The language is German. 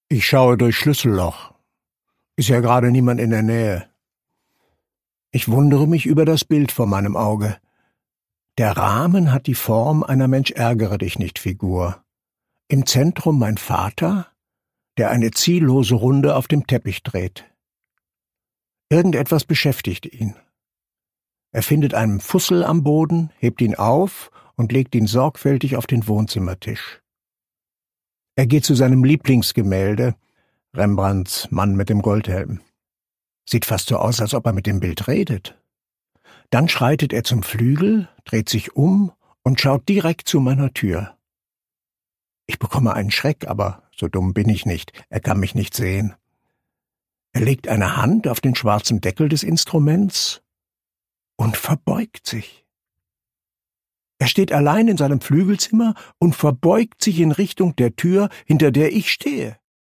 Ich schaue durch Schlüsselloch. Ist ja gerade niemand in der Nähe. Ich wundere mich über das Bild vor meinem Auge. Der Rahmen hat die Form einer Mensch-ärgere-dich-nicht-Figur. Im Zentrum mein Vater, der eine ziellose Runde auf dem Teppich dreht. Irgendetwas beschäftigt ihn. Er findet einen Fussel am Boden, hebt ihn auf und legt ihn sorgfältig auf den Wohnzimmertisch. Er geht zu seinem Lieblingsgemälde, Rembrandts Mann mit dem Goldhelm. Sieht fast so aus, als ob er mit dem Bild redet. Dann schreitet er zum Flügel, dreht sich um und schaut direkt zu meiner Tür. Ich bekomme einen Schreck, aber so dumm bin ich nicht, er kann mich nicht sehen. Er legt eine Hand auf den schwarzen Deckel des Instruments und verbeugt sich. Er steht allein in seinem Flügelzimmer und verbeugt sich in Richtung der Tür, hinter der ich stehe.